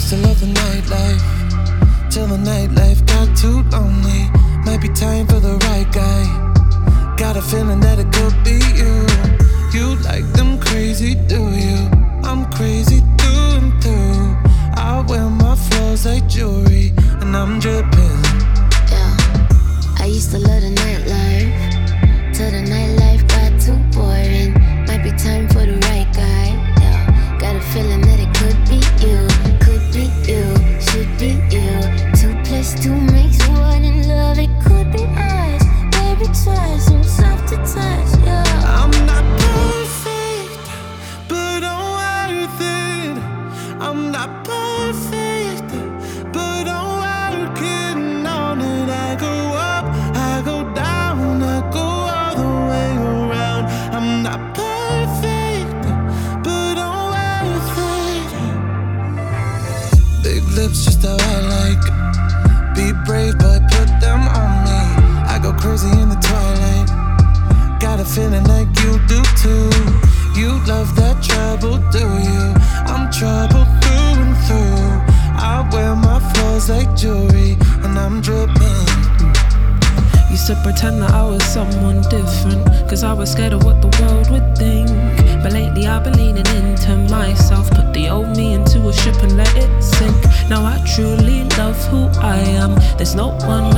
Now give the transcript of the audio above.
used to love the nightlife, till the nightlife got too lonely. Might be time for the right guy. Got a feeling that it could be you. You like them crazy, do you? I'm crazy through and through. I wear my flaws like jewelry, and I'm dripping. Yeah, I used to love the nightlife, till the nightlife got too boring. Might be time for the right guy. Yeah, got a feeling that it could be you, should be you. 2 + 2 makes 1, and love it could be us. Baby, try some soft to touch. Yeah, I'm not perfect, but I'm worth it. I'm not perfect, but I'm working on it. I go up, I go down, I go all the way around. I'm not perfect, but I'm worth it. Big lips, just how I like. Be brave, but put them on me. I go crazy in the twilight. Got a feeling like you do too. You love that trouble, do you? I'm trouble through and through. I wear my flaws like jewelry, and I'm dripping. Used to pretend that I was someone different, cause I was scared of what the world would think. But lately I've been leaning into myself. Put the old me into a ship and let it sink. Now I truly love who I am. There's no one